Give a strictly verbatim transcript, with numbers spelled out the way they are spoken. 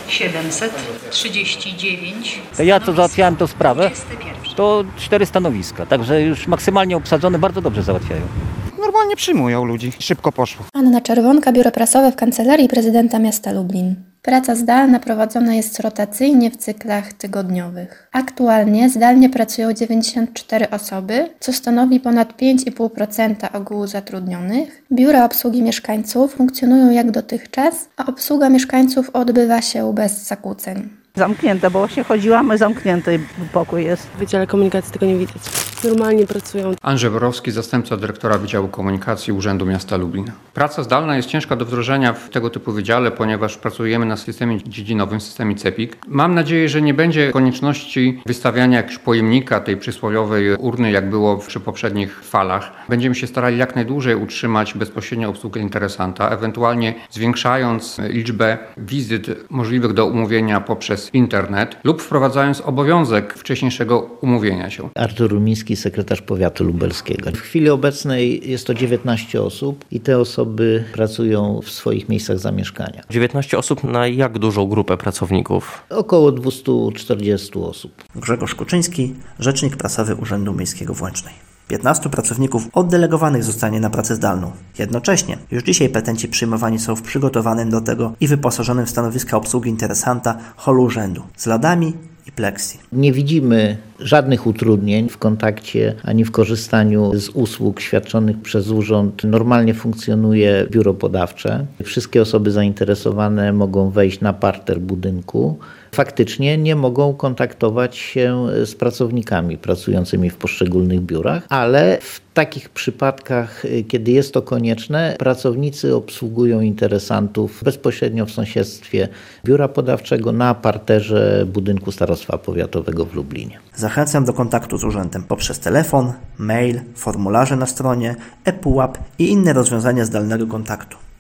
siedemset trzydzieści dziewięć. Ja to załatwiałem tę sprawę, to cztery stanowiska, także już maksymalnie obsadzone, bardzo dobrze załatwiają. Normalnie przyjmują ludzi, szybko poszło. Anna Czerwonka, biuro prasowe w Kancelarii Prezydenta Miasta Lublin. Praca zdalna prowadzona jest rotacyjnie w cyklach tygodniowych. Aktualnie zdalnie pracują dziewięćdziesiąt cztery osoby, co stanowi ponad pięć i pół procent ogółu zatrudnionych. Biura obsługi mieszkańców funkcjonują jak dotychczas, a obsługa mieszkańców odbywa się bez zakłóceń. Zamknięte, bo właśnie chodziłam, zamknięty pokój jest. W Wydziale Komunikacji tego nie widać. Normalnie pracują. Andrzej Borowski, zastępca dyrektora Wydziału Komunikacji Urzędu Miasta Lublin. Praca zdalna jest ciężka do wdrożenia w tego typu wydziale, ponieważ pracujemy na systemie dziedzinowym, systemie CEPiK. Mam nadzieję, że nie będzie konieczności wystawiania jakiegoś pojemnika, tej przysłowiowej urny, jak było przy poprzednich falach. Będziemy się starali jak najdłużej utrzymać bezpośrednią obsługę interesanta, ewentualnie zwiększając liczbę wizyt możliwych do umówienia poprzez internet lub wprowadzając obowiązek wcześniejszego umówienia się. Artur Rumiński, sekretarz powiatu lubelskiego. W chwili obecnej jest to dziewiętnaście osób i te osoby pracują w swoich miejscach zamieszkania. dziewiętnaście osób na jak dużą grupę pracowników? Około dwieście czterdzieści osób. Grzegorz Kuczyński, rzecznik prasowy Urzędu Miejskiego w Łęcznej. piętnastu pracowników oddelegowanych zostanie na pracę zdalną. Jednocześnie już dzisiaj petenci przyjmowani są w przygotowanym do tego i wyposażonym w stanowiska obsługi interesanta holu urzędu z ladami i pleksji. Nie widzimy żadnych utrudnień w kontakcie ani w korzystaniu z usług świadczonych przez urząd. Normalnie funkcjonuje biuro podawcze. Wszystkie osoby zainteresowane mogą wejść na parter budynku. Faktycznie nie mogą kontaktować się z pracownikami pracującymi w poszczególnych biurach, ale w takich przypadkach, kiedy jest to konieczne, pracownicy obsługują interesantów bezpośrednio w sąsiedztwie biura podawczego na parterze budynku Starostwa Powiatowego w Lublinie. Zachęcam do kontaktu z urzędem poprzez telefon, mail, formularze na stronie, e-pułap i inne rozwiązania zdalnego kontaktu.